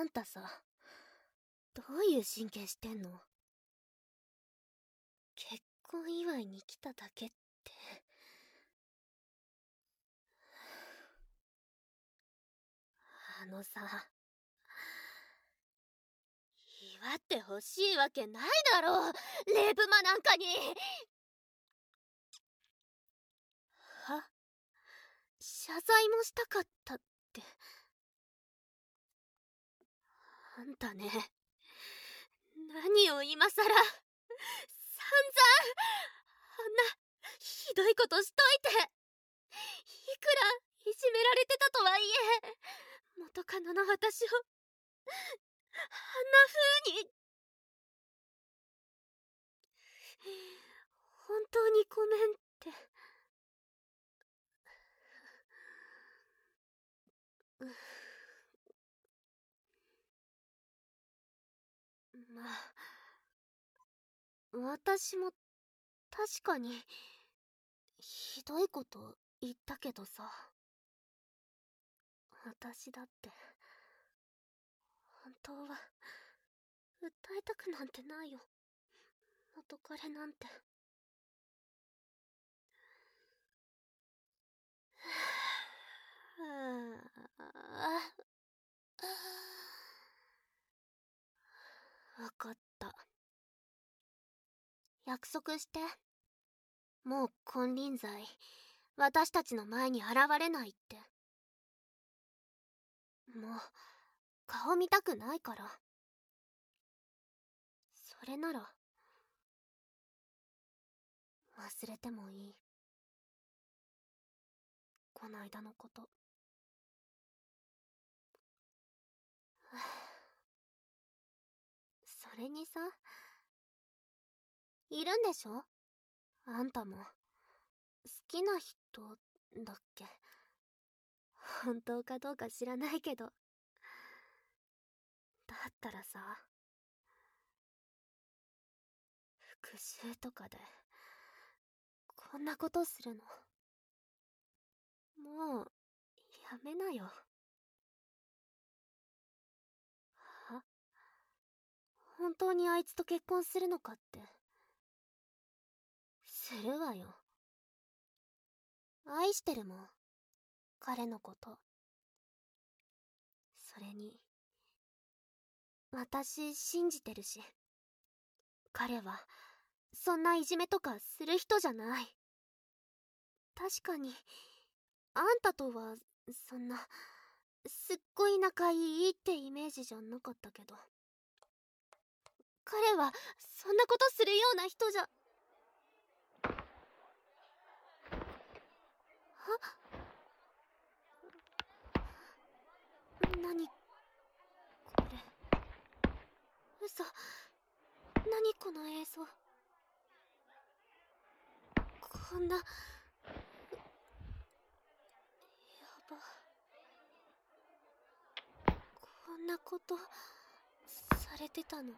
あんたさ、どういう神経してんの？結婚祝いに来ただけって。さ、祝ってほしいわけないだろう、レイプマなんかに。は？謝罪もしたかったって。あんたね、何を今さら散々あんなひどいことしといて、いくらいじめられてたとはいえ、元カノの私をあんな風に。本当にごめんって。まあ、私も確かにひどいこと言ったけどさ、私だって本当は訴えたくなんてないよ、元彼なんて。わかった。約束して。もう金輪際私たちの前に現れないって。もう顔見たくないから。それなら忘れてもいい、こないだのこと。それにさ、いるんでしょ、あんたも。好きな人だっけ。本当かどうか知らないけど。だったらさ、復讐とかでこんなことするのもうやめなよ。は？本当にあいつと結婚するのかって。するわよ。愛してるもん、彼のこと。それに私信じてるし、彼はそんないじめとかする人じゃない。確かにあんたとはそんなすっごい仲いいってイメージじゃなかったけど、彼はそんなことするような人じゃ。何これ。嘘。何この映像。こんな、やば。こんなことされてたの。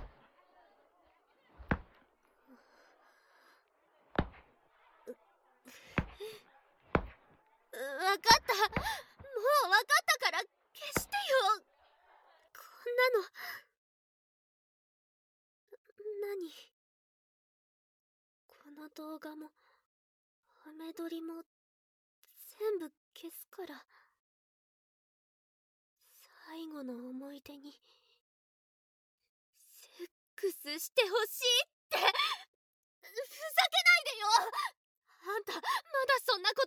わかった、もうわかったから消してよ。こんなの。何、この動画もハメ撮りも全部消すから。最後の思い出にセックスしてほしいって。ふざけないでよ、あんたまだそんなこと。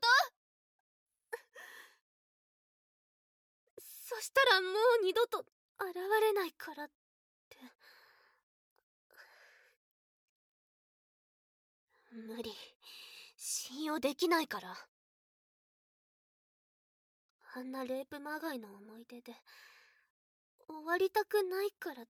そしたらもう二度と現れないからって。無理、信用できないから。あんなレイプまがいの思い出で終わりたくないからって。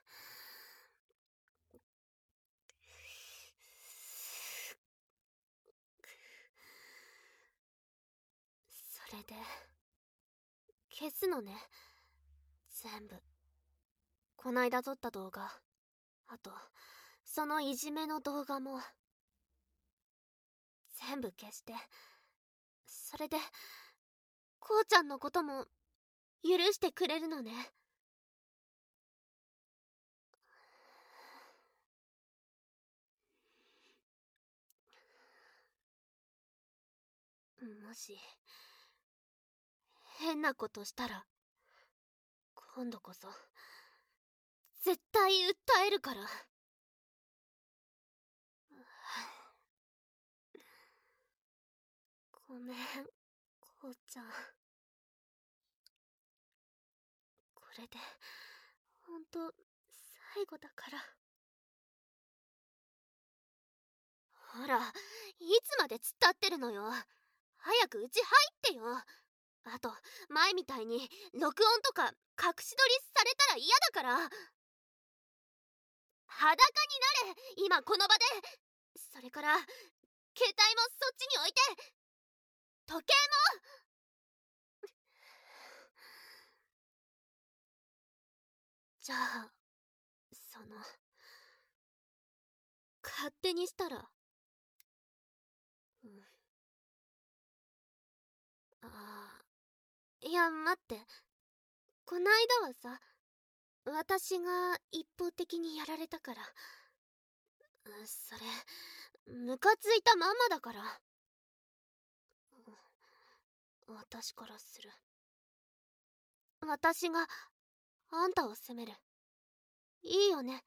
それで消すのね、全部。こないだ撮った動画、あとそのいじめの動画も全部消して。それでこうちゃんのことも許してくれるのね。もし変なことしたら今度こそ絶対訴えるから。ごめん、こうちゃん。これでほんと最後だから。ほら、いつまで突っ立ってるのよ。早くうち入ってよ。あと前みたいに録音とか隠し撮りされたら嫌だから。裸になれ、今この場で。それから携帯もそっちに置いて、時計も。じゃあ勝手にしたら。いや待って、こないだはさ、私が一方的にやられたから。それムカついたまんまだから。私からする。私があんたを責める。いいよね。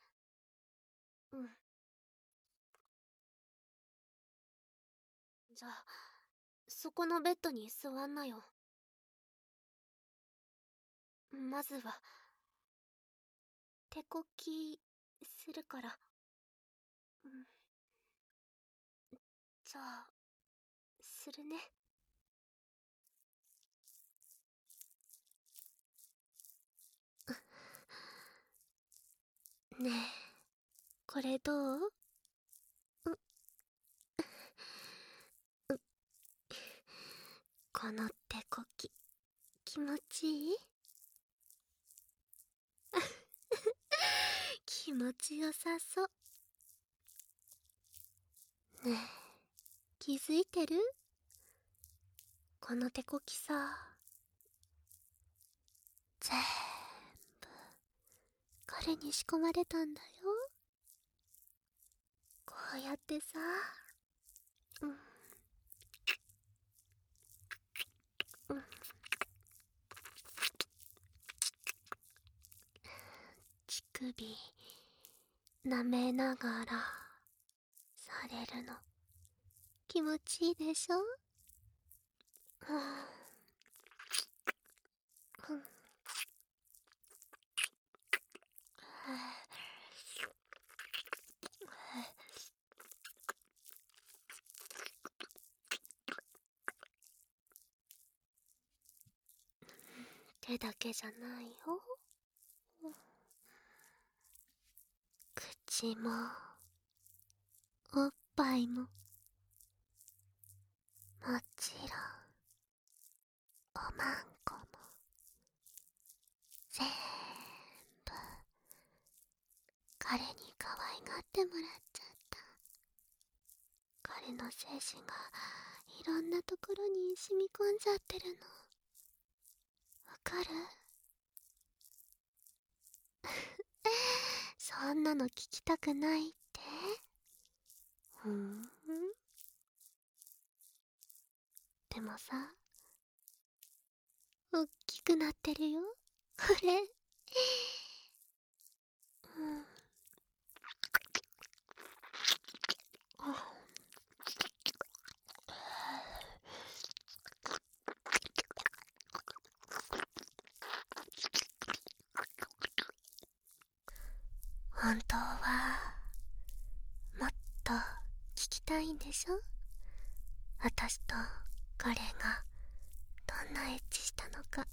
じゃあそこのベッドに座んなよ。まずは手こきするから。じゃあするね。ねえ、これどう？この手こき気持ちいい？気持ちよさそう。ねえ、気づいてる？この手こきさ、全部彼に仕込まれたんだよ。こうやってさ、乳首舐めながらされるの気持ちいいでしょ？手だけじゃないよ。口もおっぱいももちろんおまんこも全部彼に可愛がってもらっちゃった。彼の精子がいろんなところに染み込んじゃってるのわかる？そんなの聞きたくないって？でもさ、おっきくなってるよ、これ。本当はもっと聞きたいんでしょ？私と彼がどんなエッチしたのか。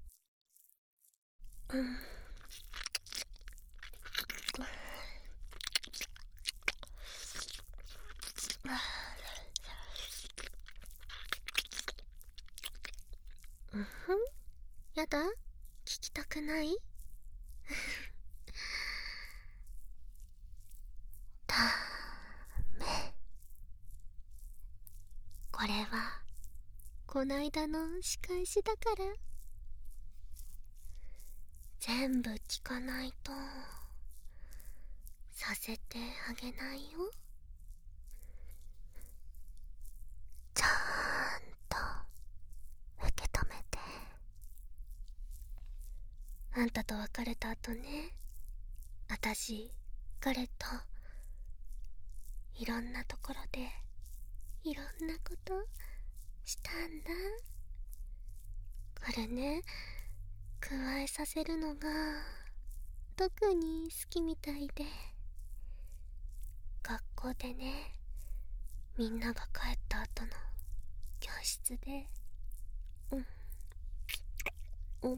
やだ？聞きたくない？ダメ。これはこないだの仕返しだから。 全部聞かないとさせてあげないよ。ちゃんと受け止めて。あんたと別れた後ね、私彼といろんなところでいろんなことしたんだ。これね、加えさせるのが特に好きみたいで、学校でね、みんなが帰った後の教室で、うん、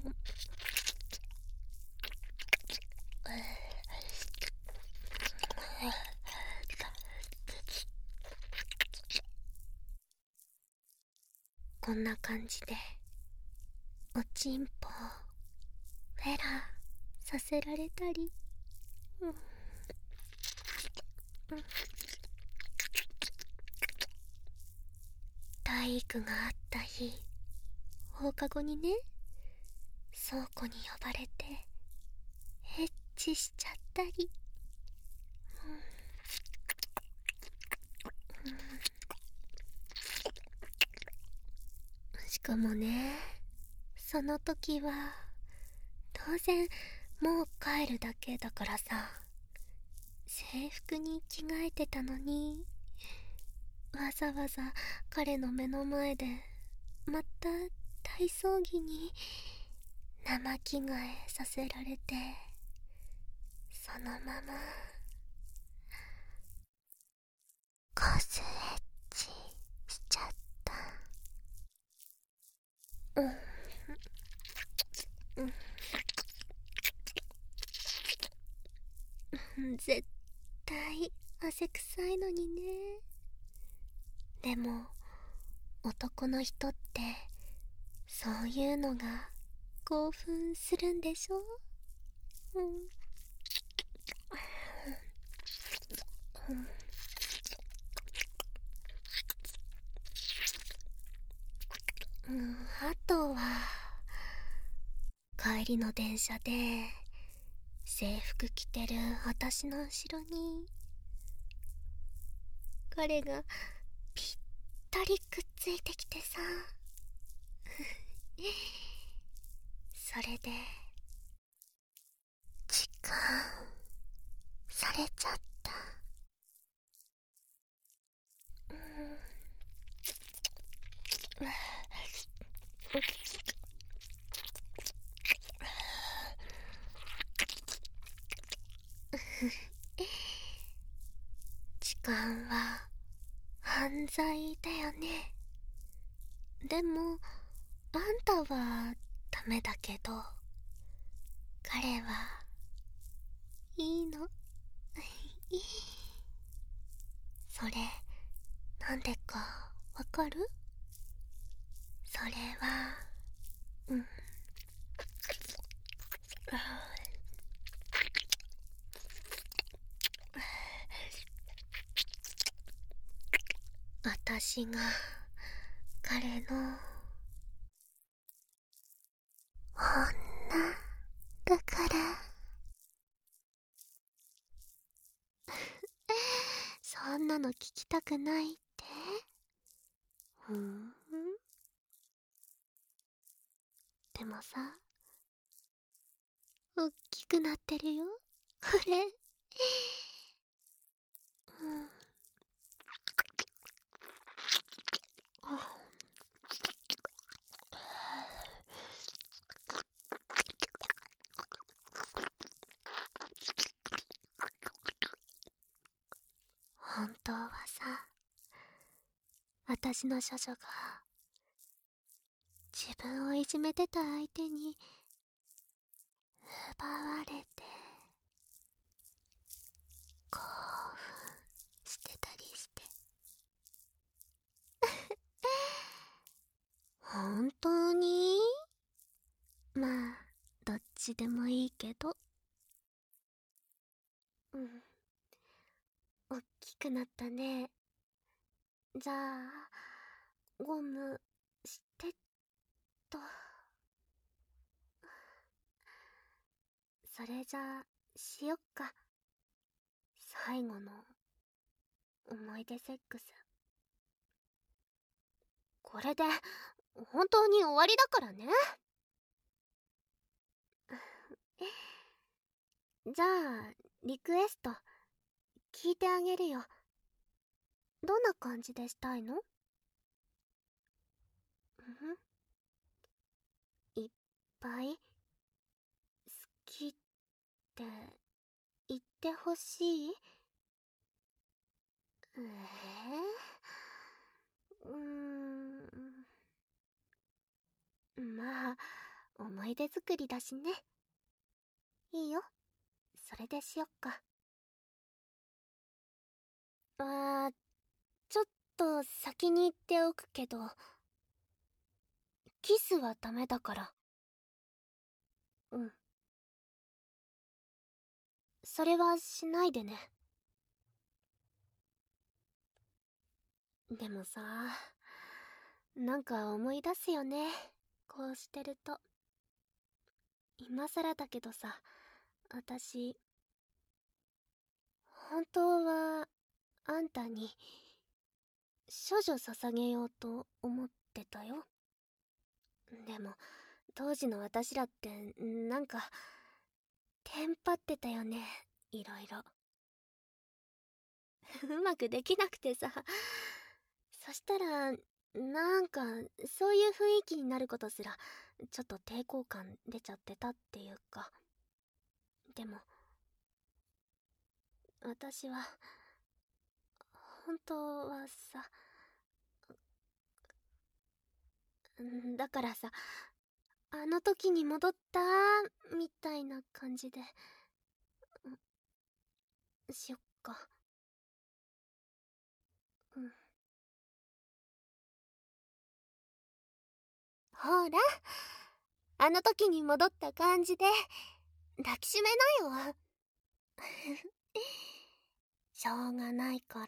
こんな感じでおちんぽをフェラさせられたり、体育があった日、放課後にね、倉庫に呼ばれてエッチしちゃったり、しかもね、その時は当然もう帰るだけだからさ、制服に着替えてたのに、わざわざ彼の目の前でまた体操着に生着替えさせられて、そのままコスエッチしちゃった。絶対汗臭いのにね。でも男の人ってそういうのが興奮するんでしょ。あとは帰りの電車で制服着てる私の後ろに彼がぴったりくっついてきてさ、それで時間されちゃった。時間は犯罪だよね。でもあんたはダメだけど、彼はいいの。それなんでかわかる？それは私が彼の女だから。そんなの聞きたくないって？でもさ、おっきくなってるよ、これ。本当はさ、私の処女が自分をいじめてた相手に奪われて興奮してたりして。本当に？まあどっちでもいいけど。おっきくなったね。じゃあゴムしてっと。 れじゃあ、しよっか。最後の、思い出セックス。これで、本当に終わりだからね。じゃあ、リクエスト、聞いてあげるよ。どんな感じでしたいの？いっぱい、好きって言ってほしい？まあ、思い出作りだしね。いいよ。それでしよっか。ちょっと先に言っておくけど、キスはダメだから。うん。それはしないでね。でもさ、なんか思い出すよね。こうしてると。今更だけどさ、私、本当は、あんたに、処女捧げようと思ってたよ。でも、当時の私らって、なんか、テンパってたよね、いろいろ。うまくできなくてさ。そしたら、なんか、そういう雰囲気になることすら、ちょっと抵抗感出ちゃってたっていうか。でも、私は、本当はさ、だからさ、あの時に戻ったみたいな感じで、しよっか。うん。ほら、あの時に戻った感じで、抱きしめなよ。しょうがないから、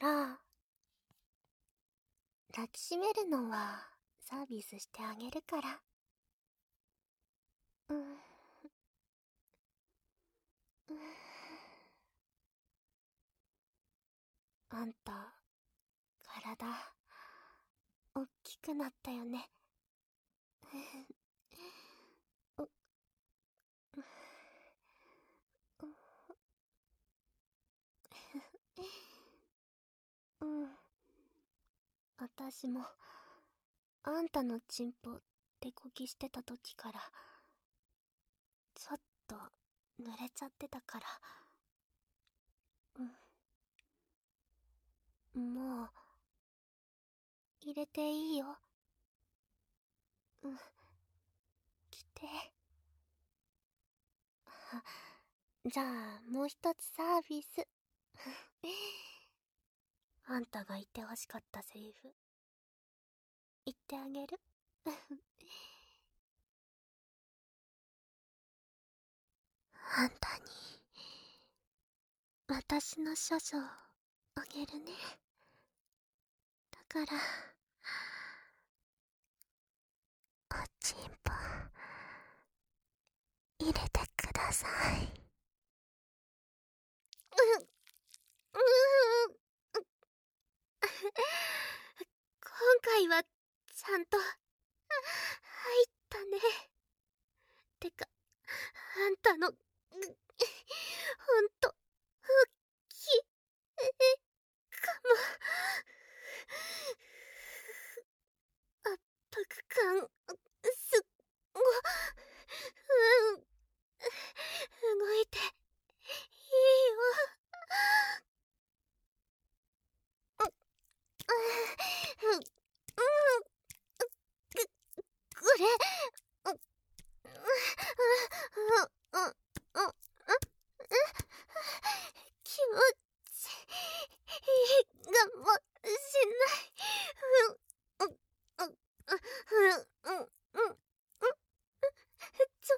抱きしめるのはサービスしてあげるから。うん。うん。あんた、体、おっきくなったよね。うん。私も、あんたのチンポ、手こきしてた時から、ちょっと、濡れちゃってたから。もう、入れていいよ。うん。来て。じゃあ、もう一つサービス。あんたが言ってほしかったセリフ、言ってあげる。あんたに、私の処女をあげるね。だから、おちんぽ、入れてください。今回は、ちゃんと、入ったね。てか、あんたの、ほんと、大きい、かも。圧迫感、すっご、動いて、いいよ。これ、気持ちいいかもしない。ちょ、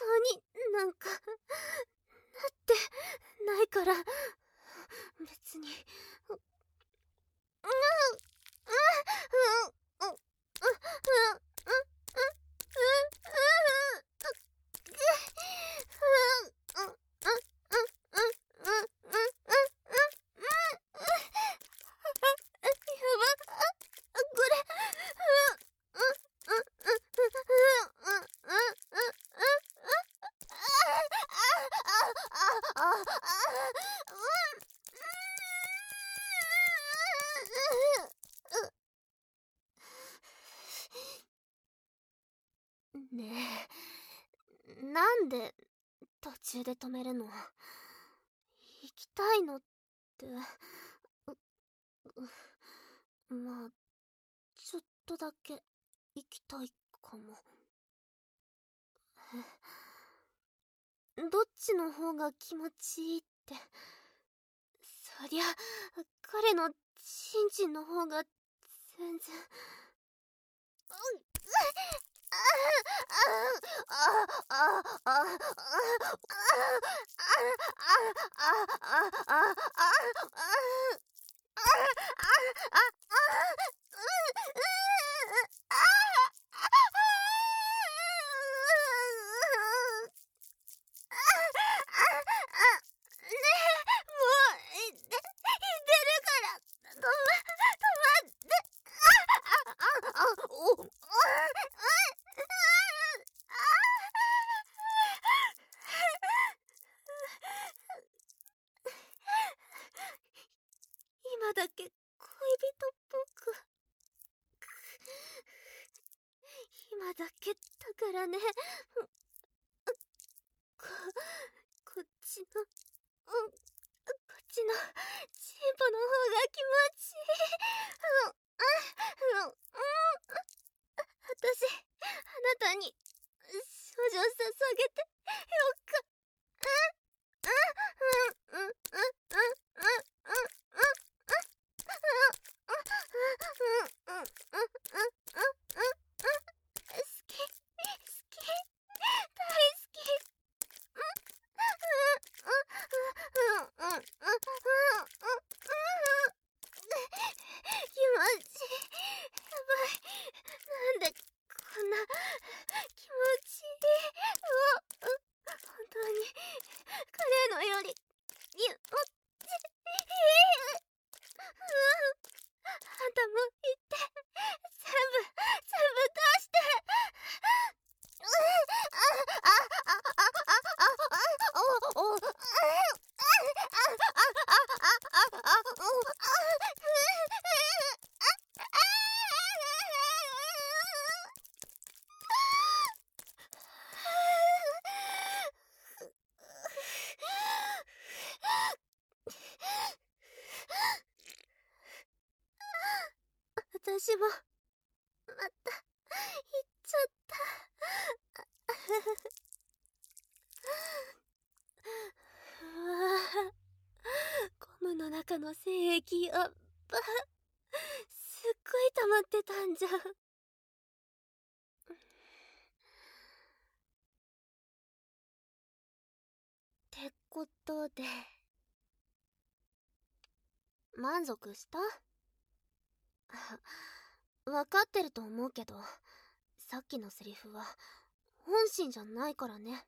になんかなってないから。別にねえ、なんで途中で止めるの？行きたいのって。まあ、ちょっとだけ行きたいかも。どっちの方が気持ちいいって。そりゃ彼のチンチンの方が全然。今だけ恋人っぽく。今だけだからね。こっちのチンポの方が気持ちいい。私あなたに少女捧げてよっか。好き大好き。気持ちやばい。なんでこんな気持ちいい。本当に彼のより気持ちいい。あんたも言って。全部出して。私もまた行っちゃった。うわぁ、ゴムの中の精液やっば。すっごい溜まってたんじゃん。ってことで満足した？わかってると思うけど、さっきのセリフは本心じゃないからね。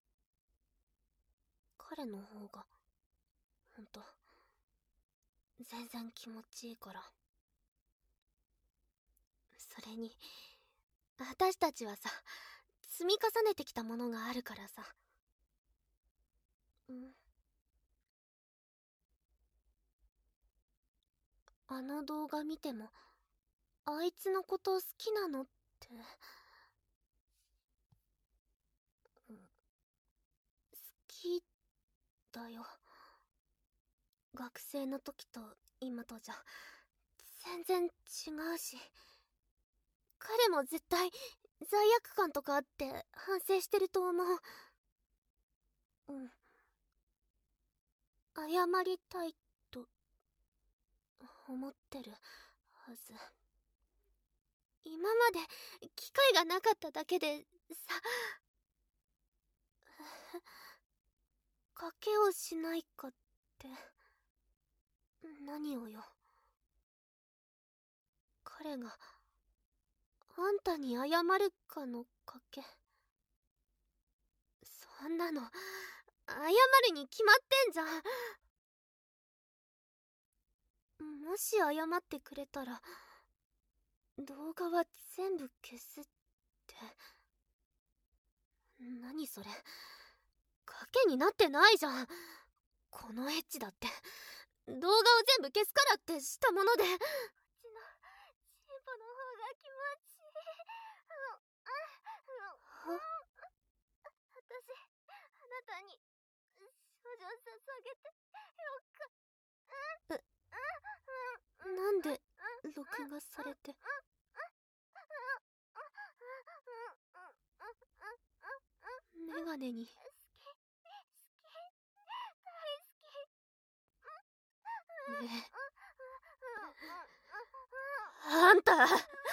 彼の方がほんと全然気持ちいいから。それに私たちはさ、積み重ねてきたものがあるからさ。あの動画見てもあいつのこと好きなのって。好きだよ。学生の時と今とじゃ全然違うし。彼も絶対罪悪感とかあって反省してると思う。謝りたいと思ってるはず。今まで機会がなかっただけでさ。 賭けをしないかって、何をよ。彼が、あんたに謝るかの賭け。そんなの、謝るに決まってんじゃん。もし謝ってくれたら、動画は全部消すって。何それ。賭けになってないじゃん。このエッチだって、動画を全部消すからってしたもので。こっちの、チンポの方が気持ちいい。私、あなたに、少女捧げて、よっか。なんで、録画されて。メガネに。ねえ。あんた、ほんと、どんだ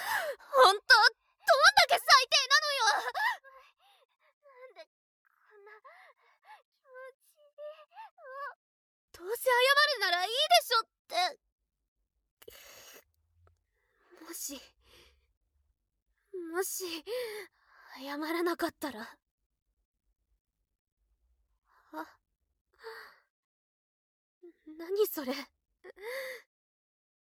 け最低なのよ。なんで、こんな、気持ちいい。どうせ謝るならいいでしょって。もし、謝らなかったら。何それ。